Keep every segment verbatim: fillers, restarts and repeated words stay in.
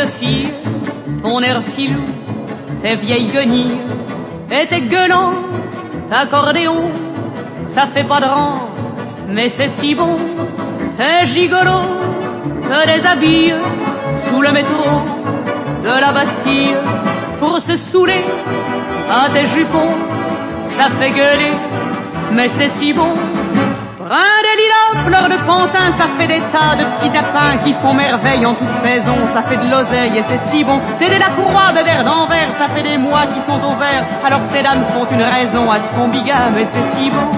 fille, ton air filou, tes vieilles guenilles et tes gueulants accordéons, ça fait pas de rang, mais c'est si bon. Tes gigolos te déshabillent sous le métro de la Bastille pour se saouler à tes jupons, ça fait gueuler, mais c'est si bon. Brun de lilas, fleurs de pantin, ça fait des tas de petits tapins qui font merveille en toute saison, ça fait de l'oseille et c'est si bon. T'es la courroie de verre d'Anvers, ça fait des mois qui sont au vert, alors ces dames sont une raison à ton bigame et c'est si bon.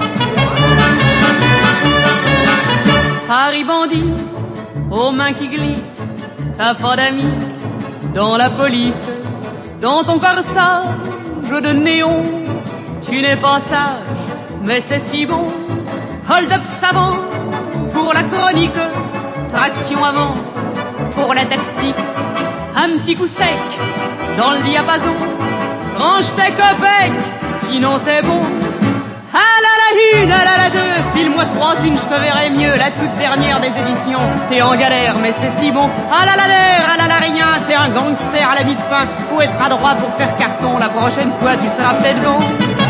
Paris bandit, aux mains qui glissent, t'as pas d'amis dans la police, dans ton corsage de néon, tu n'es pas sage, mais c'est si bon. Hold-up savant pour la chronique, traction avant pour la tactique, un petit coup sec dans le diapason, range tes copecs, sinon t'es bon. Ah là la une, ah là la deux, file-moi trois thunes, je te verrai mieux, la toute dernière des éditions, t'es en galère mais c'est si bon. Ah là la l'air, ah là la rien, t'es un gangster à la vie de fin, faut être adroit pour faire carton, la prochaine fois tu seras peut-être bon.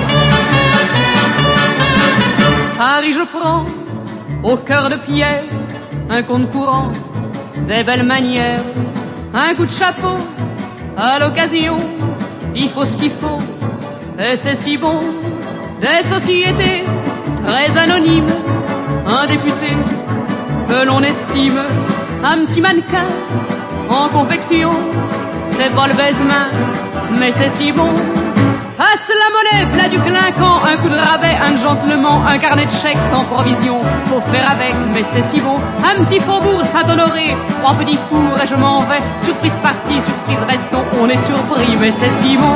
Paris je prends, au cœur de pierre, un compte courant, des belles manières, un coup de chapeau, à l'occasion, il faut ce qu'il faut, et c'est si bon. Des sociétés très anonymes, un député que l'on estime, un petit mannequin en confection, c'est pas le baise-main, mais c'est si bon. Passe la monnaie, plat du clinquant, un coup de rabais, un gentleman, un carnet de chèques sans provision, faut faire avec, mais c'est si bon. Un petit faubourg Saint-Honoré, trois petits fours et je m'en vais, surprise partie, surprise restons, on est surpris, mais c'est si bon.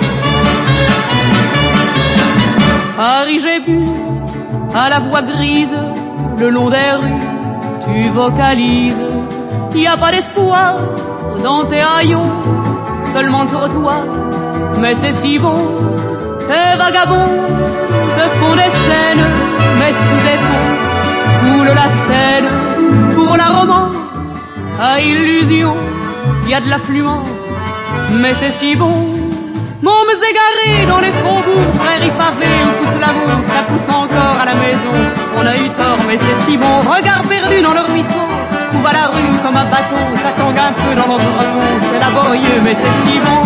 Paris j'ai bu, à la voix grise, le long des rues, tu vocalises, y a pas d'espoir dans tes haillons, seulement le trottoir, mais c'est si bon. Tes vagabonds te font des scènes, mais sous des ponts coule la Seine. Pour la romance, à illusion, y a de l'affluence, mais c'est si bon. Mômes égarés dans les faubourgs, prairies pavées où pousse l'amour, ça pousse encore à la maison. On a eu tort, mais c'est si bon. Regard perdu dans le ruisseau, où va la rue comme un bateau, ça tangue un peu dans notre repos, c'est laborieux, mais c'est si bon.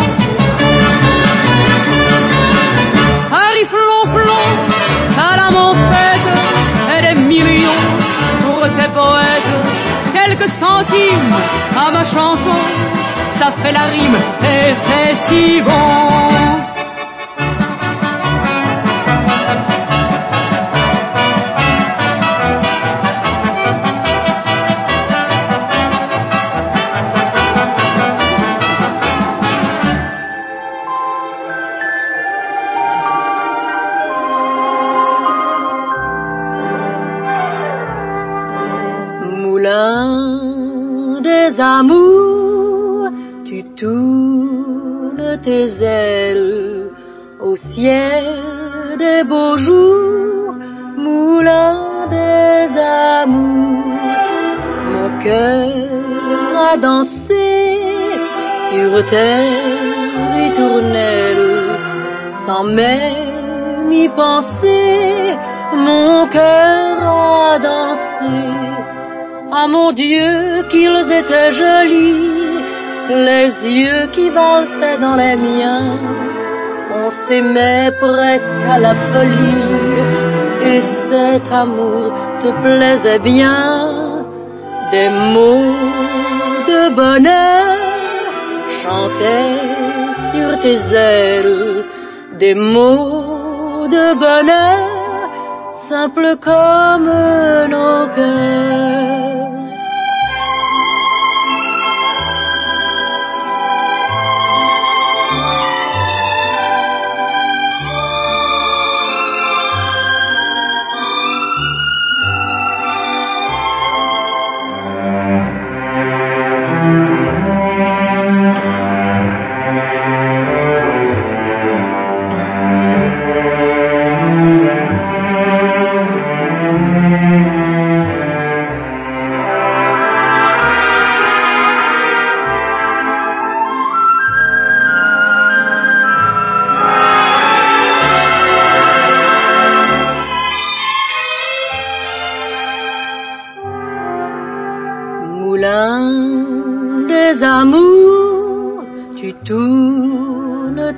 Paris flon-flon, à l'âme en fête, et des millions pour ces poètes. Quelques centimes à ma chanson, ça fait la rime et c'est si bon. Moulin des amours, tu tournes tes ailes au ciel des beaux jours, moulin des amours. Mon cœur a dansé sur tes ritournelles, sans même y penser. Mon cœur a dansé. Ah mon Dieu, qu'ils étaient jolis, les yeux qui valsaient dans les miens. On s'aimait presque à la folie, et cet amour te plaisait bien. Des mots de bonheur chantaient sur tes ailes, des mots de bonheur simples comme nos cœurs.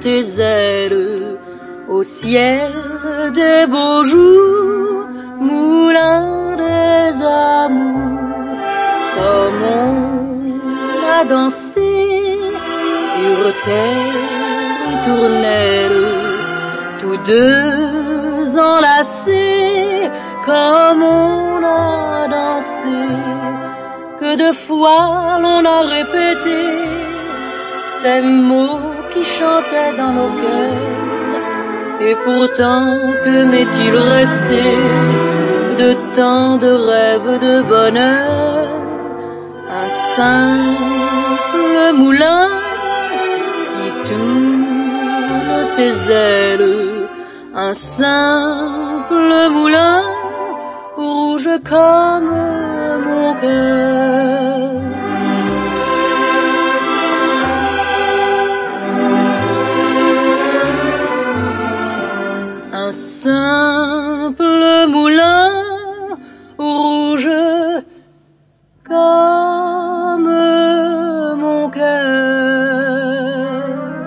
tes ailes au ciel des beaux jours, moulin des amours, comme on a dansé sur terre tournelle, tous deux enlacés, comme on a dansé, que de fois l'on a répété ces mots qui chantaient dans nos cœurs. Et pourtant, que m'est-il resté de tant de rêves de bonheur? Un simple moulin qui tourne ses ailes, un simple moulin rouge comme mon cœur. Un simple moulin rouge comme mon cœur.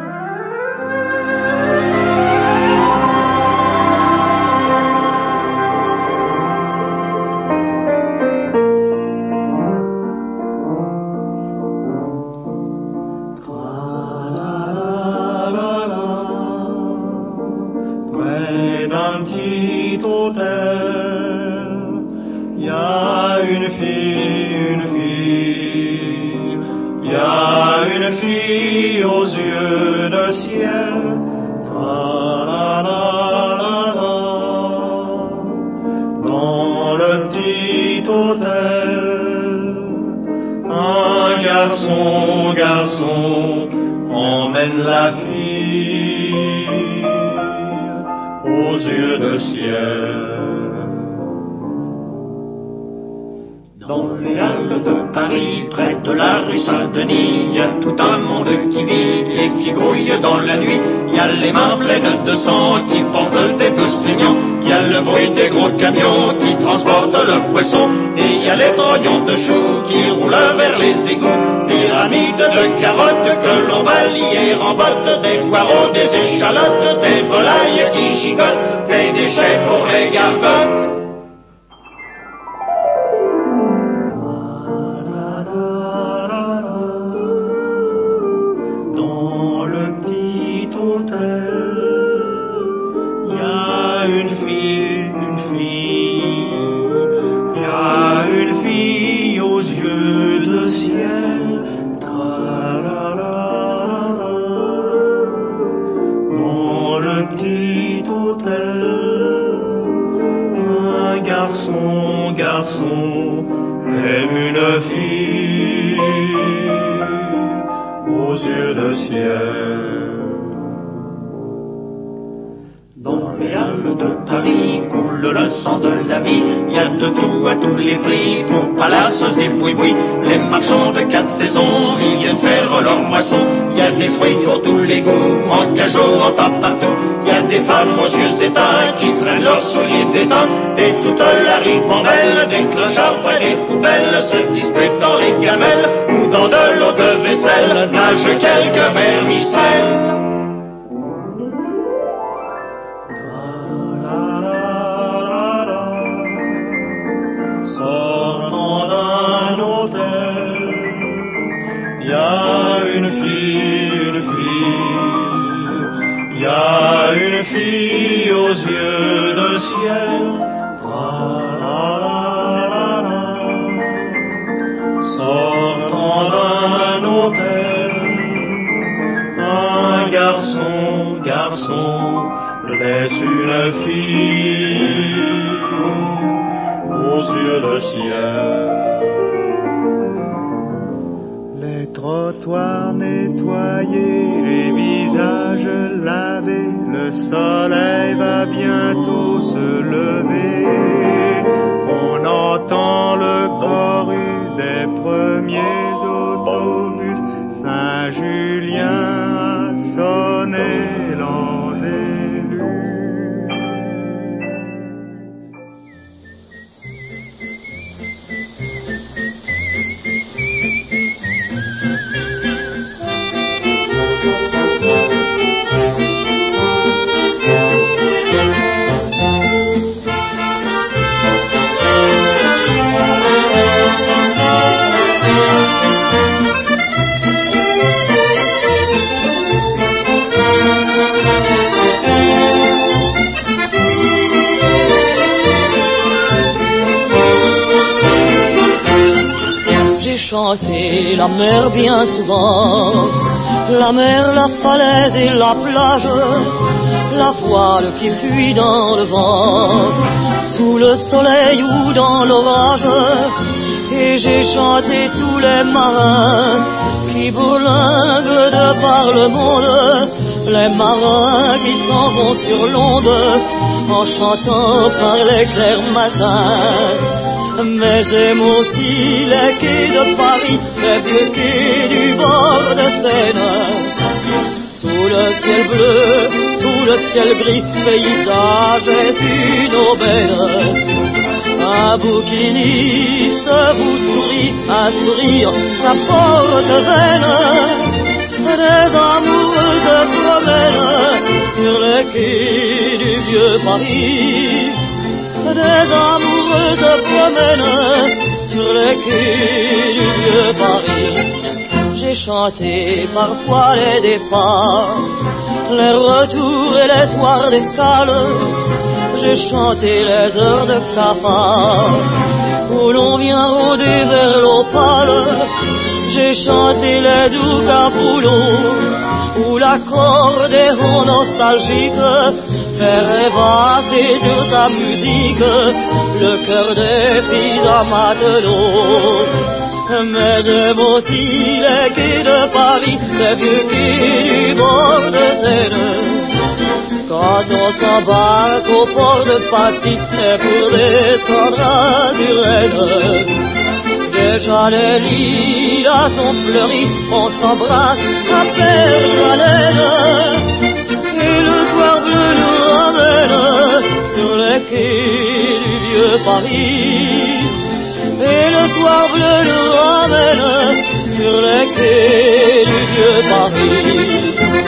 D'un petit hôtel, il y a une fille, une fille, il y a une fille aux yeux de ciel. Tra-la-la-la-la. Dans le petit hôtel, un garçon, garçon, emmène la fille aux yeux de ciel. Dans les halles de Paris, près de la rue Saint-Denis, il y a tout un monde qui vit et qui grouille dans la nuit. Il y a les mains pleines de sang qui portent des bœufs saignants. Il y a le bruit des gros camions qui transportent le poisson. Et il y a les trognons de choux qui roulent vers les égouts. Pyramides de carottes que l'on va lier en bottes. Des poireaux, des échalotes, des volailles qui gigotent. Des déchets pour les gargotes. Dans le petit hôtel, il y a une fille, une fille, il y a une fille aux yeux de ciel. Tra-la-la-la-la. Dans le petit hôtel, un garçon, garçon, aime une fille aux yeux de ciel. Dans les halles de Paris coule le sang de la vie. Il y a de tout à tous les prix pour palaces et boui-boui. Les marchands de quatre saisons, ils viennent faire leur moisson. Il y a des fruits pour tous les goûts, en cajot, en tas partout. Il y a des femmes aux yeux éteints qui traînent leurs souliers d'étain. Et toute la ribambelle des clochards près des poubelles se disputent dans les gamelles ou dans de l'eau de vaisselle nagent quelques vermicelles. Sortant d'un hôtel, il y a une fille, une fille, il y a une fille aux yeux de ciel. Tra-la-la-la-la. Sortant d'un hôtel, un garçon, garçon, laisse une fille aux yeux de ciel. Les trottoirs nettoyés, les visages lavés, le soleil va bientôt se lever. On entend le chorus des premiers autobus. Saint-Julien a sonné l'Angélus. chanté la mer bien souvent, la mer, la falaise et la plage, la voile qui fuit dans le vent, sous le soleil ou dans l'orage. Et j'ai chanté tous les marins qui bourlinguent de par le monde, les marins qui s'en vont sur l'onde en chantant par les clairs matins. Mais j'aime aussi les quais de Paris, les vieux quais du bord de Seine. Sous le ciel bleu, sous le ciel gris, paysage est une aubaine. Un bouquiniste vous sourit, un sourire, sa porte vaine. Des amoureux se promènent sur les quais du vieux Paris. Des amoureux se promènent sur les quais du vieux Paris. J'ai chanté parfois les départs, les retours et les soirs d'escale. J'ai chanté les heures de cafard où l'on vient rôder vers l'opale. J'ai chanté les doux capoulots où l'accordéon nostalgique fait rêvasser sur sa musique le cœur des filles à matelot. Mais j'aime aussi les quais de Paris, les vieux quais du bord de Seine. Quand on s'embarque au port de Passy, c'est pour descendre à Durenne. Déjà les lilas sont fleuris, on s'embrasse à perdre haleine. Et le soir bleu nous ramène sur les quais du vieux Paris. Et le soir bleu nous ramène sur les quais du vieux Paris.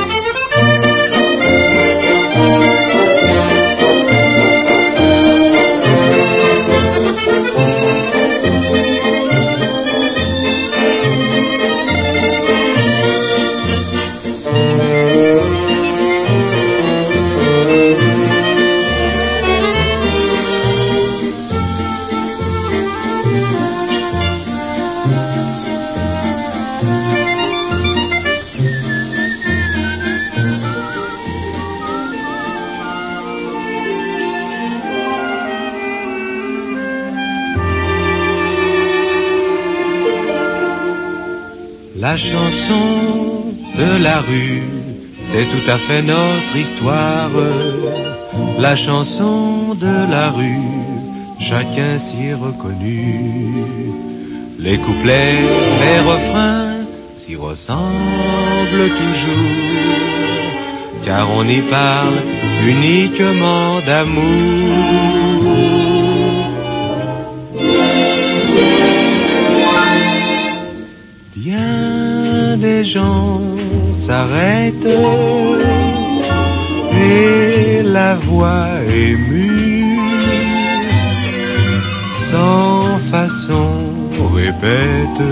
La chanson de la rue, c'est tout à fait notre histoire. La chanson de la rue, chacun s'y est reconnu. Les couplets, les refrains s'y ressemblent toujours, car on y parle uniquement d'amour. Bien des gens s'arrêtent et la voix émue, sans façon répète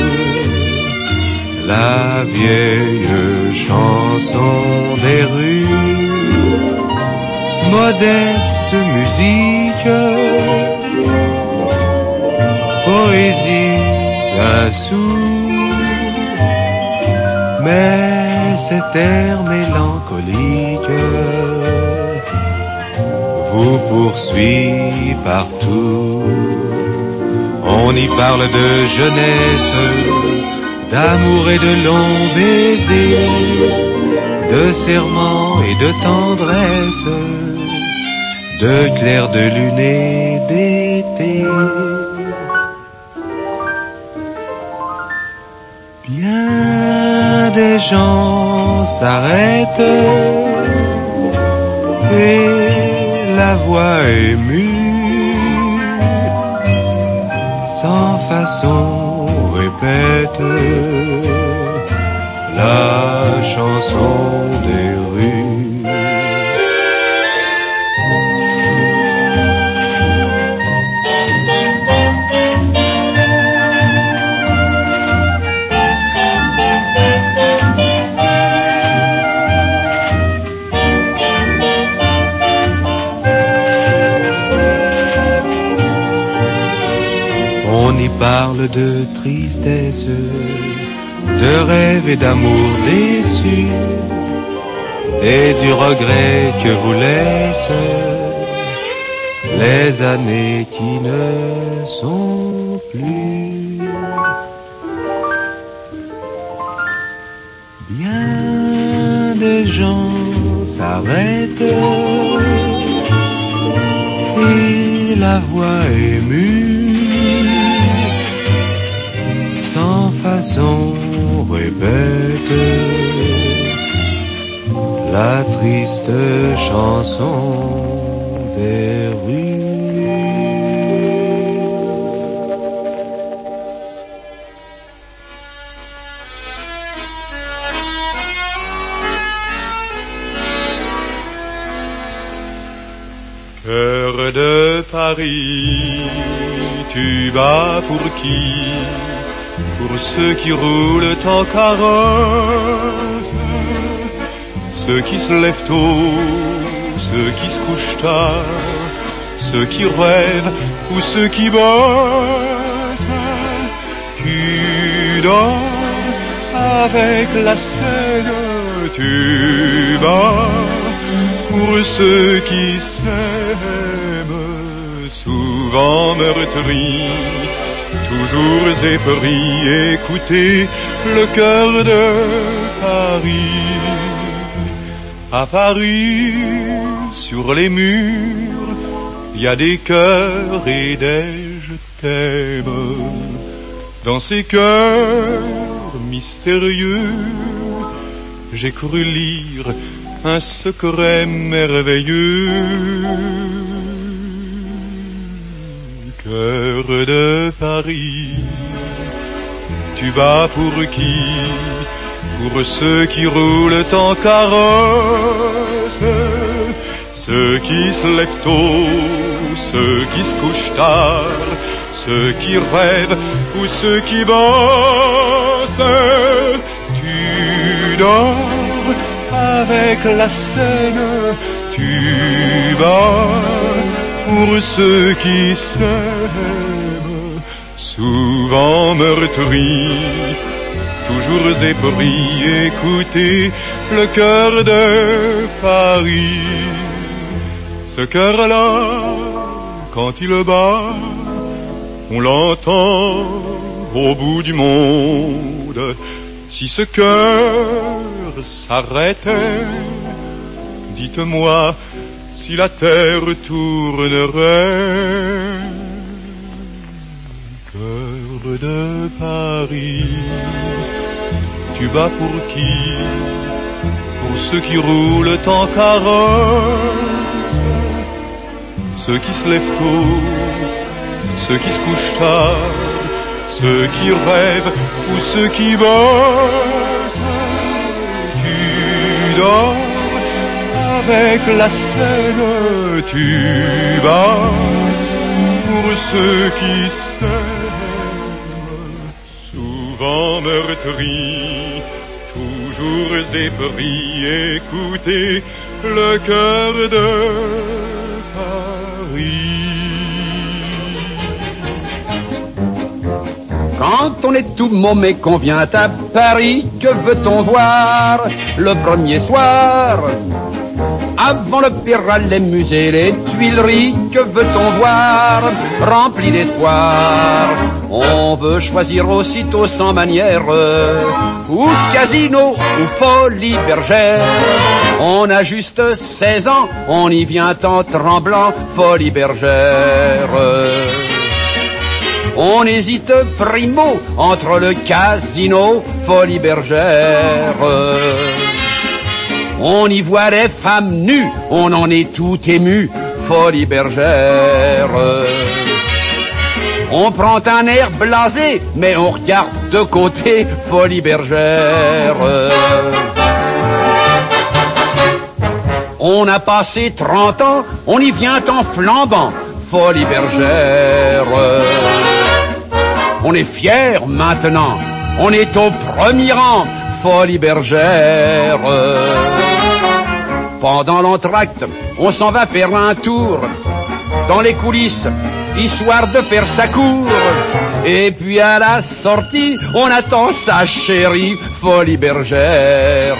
la vieille chanson des rues. Modeste musique, poésie d'un sou, mais cet air mélancolique vous poursuit partout. On y parle de jeunesse, d'amour et de longs baisers, de serments et de tendresse, de clairs de lune et d'été. Bien des gens s'arrêtent et la voix émue, sans façon répète la chanson des rues. On y parle de tristesse tristesse, de rêves et d'amour déçus, et du regret que vous laissent les années qui ne sont plus. Bien des gens s'arrêtent et la voix émue, sans façon répète la triste chanson des rues. Cœur de Paris, tu bats pour qui? Pour ceux qui roulent en carrosse, ceux qui se lèvent tôt, ceux qui se couchent tard, ceux qui rêvent ou ceux qui bossent. Tu dors avec la Seine, tu bats pour ceux qui s'aiment, souvent meurtris, toujours épris. Écoutez le cœur de Paris. À Paris, sur les murs, il y a des cœurs et des je t'aime. Dans ces cœurs mystérieux, j'ai couru lire un secret merveilleux. Cœur de Paris, tu bats pour qui? Pour ceux qui roulent en carrosse, ceux qui se lèvent tôt, ceux qui se couchent tard, ceux qui rêvent ou ceux qui bossent. Tu dors avec la Seine, tu bats pour ceux qui s'aiment, souvent meurtris, toujours épris. Écoutez le cœur de Paris. Ce cœur-là, quand il bat, on l'entend au bout du monde. Si ce cœur s'arrêtait, dites-moi si la terre tournerait. Cœur de Paris, tu bats pour qui? Pour ceux qui roulent en carrosse, ceux qui se lèvent tôt, ceux qui se couchent tard, ceux qui rêvent ou ceux qui bossent. Tu dors avec la Seine, tu bats pour ceux qui s'aiment, souvent meurtris, toujours épris. Écoutez le cœur de Paris. Quand on est tout môme et qu'on vient à Paris, que veut-on voir le premier soir? Avant l'opéra, les musées, les Tuileries, que veut-on voir rempli d'espoir? On veut choisir aussitôt sans manière, ou casino, ou folie bergère. On a juste seize ans, on y vient en tremblant, folie bergère. On hésite primo entre le casino, folie bergère. On y voit des femmes nues, on en est tout ému, folie bergère. On prend un air blasé, mais on regarde de côté, folie bergère. On a passé trente ans, on y vient en flambant, folie bergère. On est fiers maintenant, on est au premier rang, folie bergère. Pendant l'entracte, on s'en va faire un tour dans les coulisses, histoire de faire sa cour. Et puis à la sortie, on attend sa chérie folie bergère.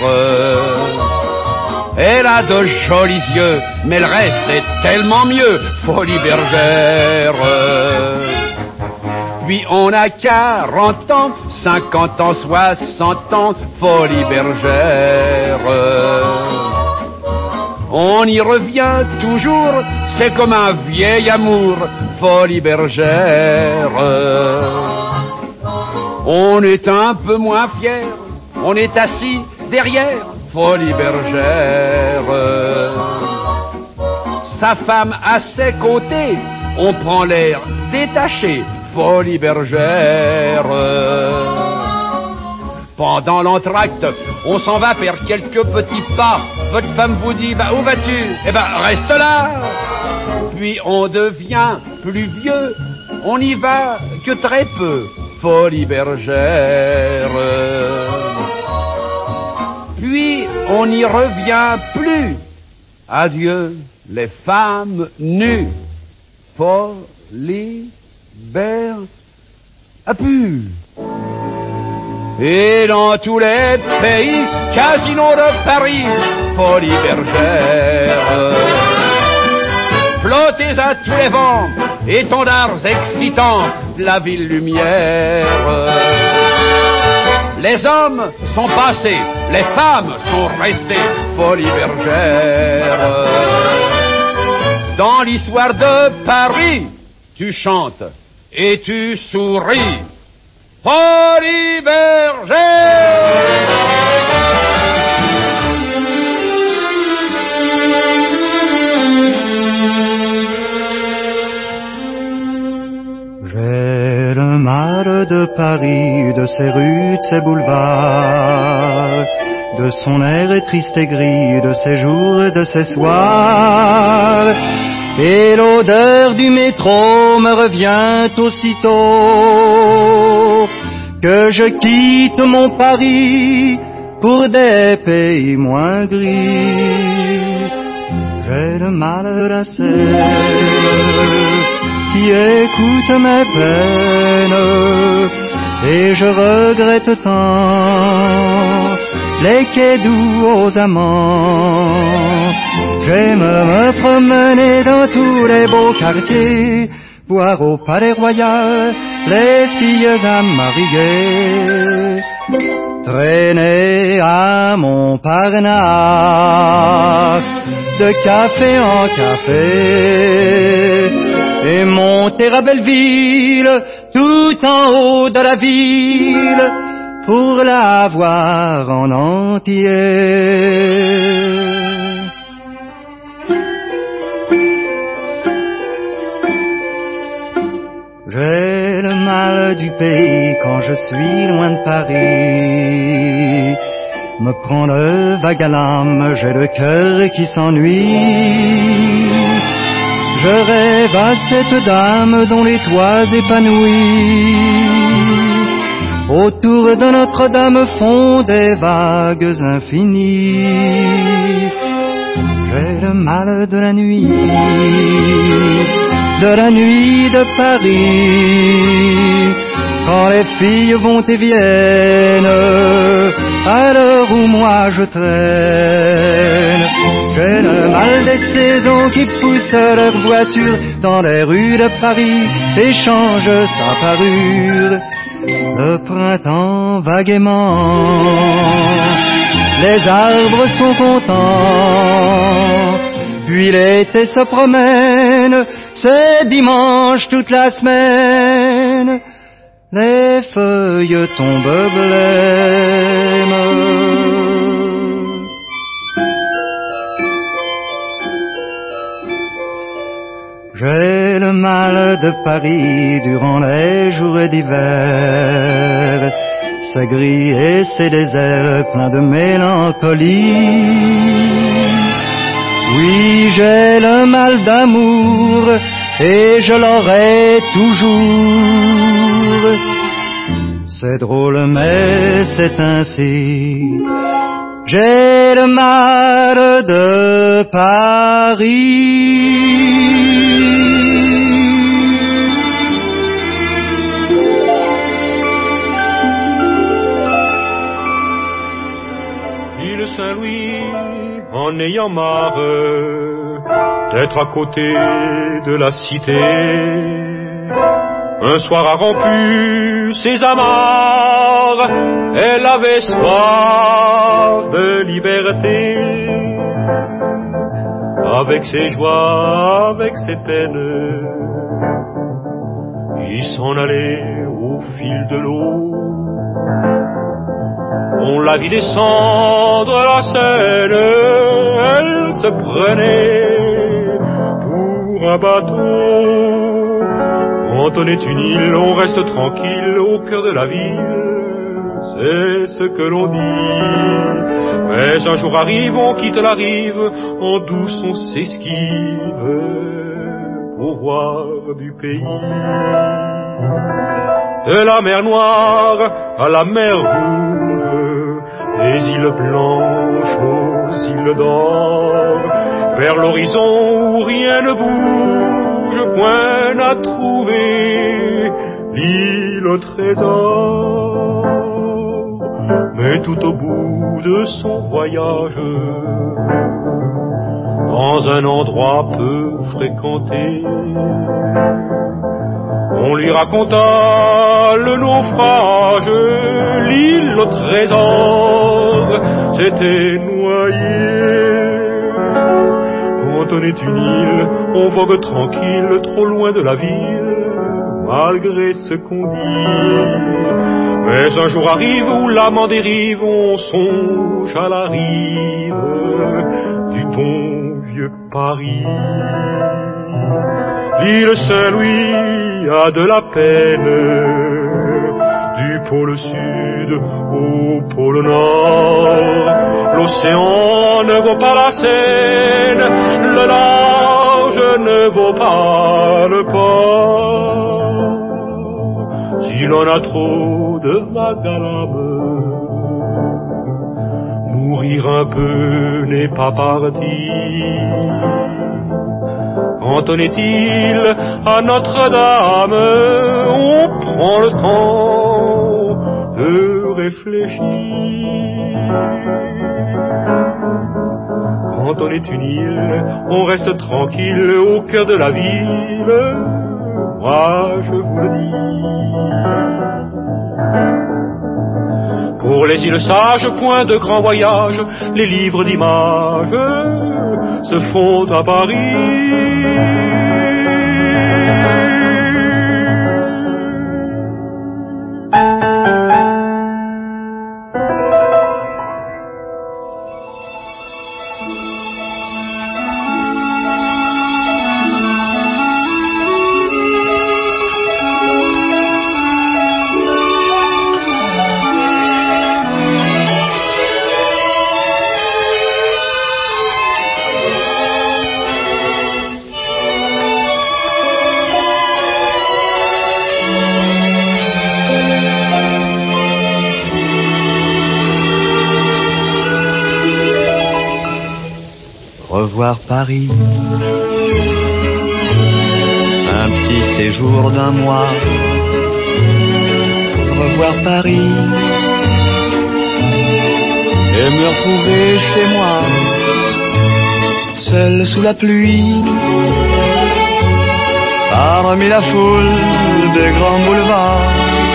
Elle a de jolis yeux, mais le reste est tellement mieux, folie bergère. Puis on a quarante ans, cinquante ans, soixante ans, folie bergère. On y revient toujours, c'est comme un vieil amour, folie bergère. On est un peu moins fier, on est assis derrière, folie bergère. Sa femme à ses côtés, on prend l'air détaché, folie bergère. Pendant l'entracte, on s'en va faire quelques petits pas. Votre femme vous dit, bah où vas-tu? Eh ben, reste là. Puis on devient plus vieux, on n'y va que très peu, folie bergère. Puis on n'y revient plus. Adieu les femmes nues, folie bergère. A pu. Et dans tous les pays, Casino de Paris, folie bergère. Flottez à tous les vents, étendards excitants de la ville lumière. Les hommes sont passés, les femmes sont restées, folie bergère. Dans l'histoire de Paris, tu chantes et tu souris, folie bergère. J'ai le mal de Paris, de ses rues, de ses boulevards, de son air triste et gris, de ses jours et de ses soirs. Et l'odeur du métro me revient aussitôt que je quitte mon Paris pour des pays moins gris. J'ai le mal de la Seine qui écoute mes peines et je regrette tant les quais doux aux amants. J'aime me promener dans tous les beaux quartiers, voir au palais royal les filles à marier, traîner à Montparnasse de café en café et monter à Belleville tout en haut de la ville pour la voir en entier. J'ai le mal du pays quand je suis loin de Paris. Me prend le vague à l'âme, j'ai le cœur qui s'ennuie. Je rêve à cette dame dont les toits épanouis autour de Notre-Dame font des vagues infinies. J'ai le mal de la nuit, de la nuit de Paris, quand les filles vont et viennent, à l'heure où moi je traîne. J'ai le mal des saisons qui poussent leurs voitures dans les rues de Paris et changent sa parure. Le printemps vaguement, les arbres sont contents, puis l'été se promène, c'est dimanche toute la semaine, les feuilles tombent blêmes. J'ai le mal de Paris durant les jours d'hiver, c'est gris et c'est désert plein de mélancolie. Oui, j'ai le mal d'amour et je l'aurai toujours. C'est drôle mais c'est ainsi. J'ai le mal de Paris. en marre d'être à côté de la cité. Un soir a rompu ses amarres, elle avait soif de liberté. Avec ses joies, avec ses peines, il s'en allait au fil de l'eau. On la vit descendre la Seine, elle se prenait pour un bateau. Quand on est une île, on reste tranquille au cœur de la ville, c'est ce que l'on dit. Mais un jour arrive, on quitte la rive, en douce on s'esquive pour voir du pays. De la mer Noire à la mer Rouge, des îles blanches aux îles d'or, vers l'horizon où rien ne bouge, point n'a trouvé l'île au trésor. Mais tout au bout de son voyage, dans un endroit peu fréquenté, on lui raconta le naufrage. L'île au trésor s'était noyée. Quand on est une île, on vogue tranquille, trop loin de la ville, malgré ce qu'on dit. Mais un jour arrive où l'âme dérive, on songe à la rive du bon vieux Paris. L'île Saint-Louis a de la peine, du pôle sud au pôle nord. L'océan ne vaut pas la Seine, le large ne vaut pas le port. Si l'on a trop de magalame, mourir un peu n'est pas parti. Quand on est île à Notre-Dame, on prend le temps de réfléchir. Quand on est une île, on reste tranquille au cœur de la ville. Moi, je vous le dis. Pour les îles sages, point de grand voyage, les livres d'images se font à Paris. Revoir Paris, un petit séjour d'un mois. Revoir Paris et me retrouver chez moi, seul sous la pluie, parmi la foule des grands boulevards.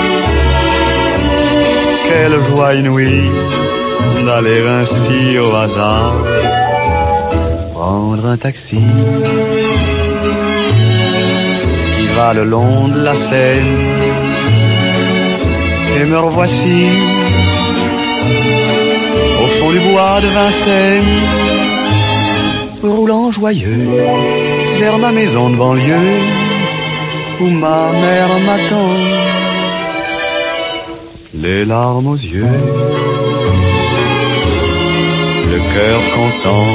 Quelle joie inouïe d'aller ainsi au hasard, prendre un taxi qui va le long de la Seine, et me revoici au fond du bois de Vincennes, roulant joyeux vers ma maison de banlieue où ma mère m'attend, les larmes aux yeux, le cœur content.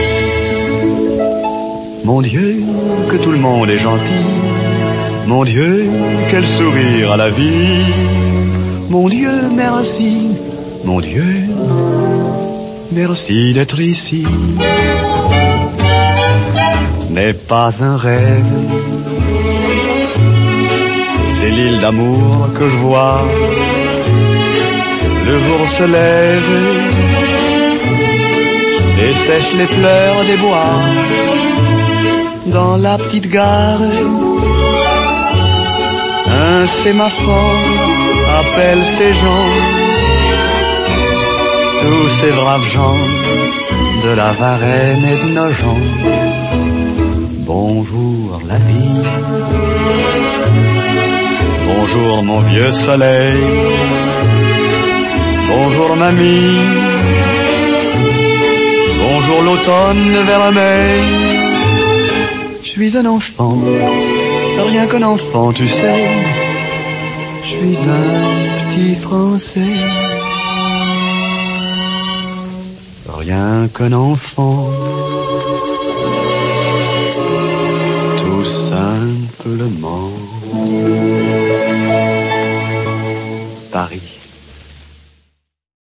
Mon Dieu, que tout le monde est gentil. Mon Dieu, quel sourire à la vie. Mon Dieu, merci. Mon Dieu, merci d'être ici. N'est pas un rêve, c'est l'île d'amour que je vois. Le jour se lève et sèche les pleurs des bois. Dans la petite gare, un sémaphore appelle ces gens, tous ces braves gens de la Varenne et de Nogent. Bonjour la vie, bonjour mon vieux soleil, bonjour mamie, bonjour l'automne vermeil. Je suis un enfant, rien qu'un enfant, tu sais. Je suis un petit Français, rien qu'un enfant, tout simplement. Paris.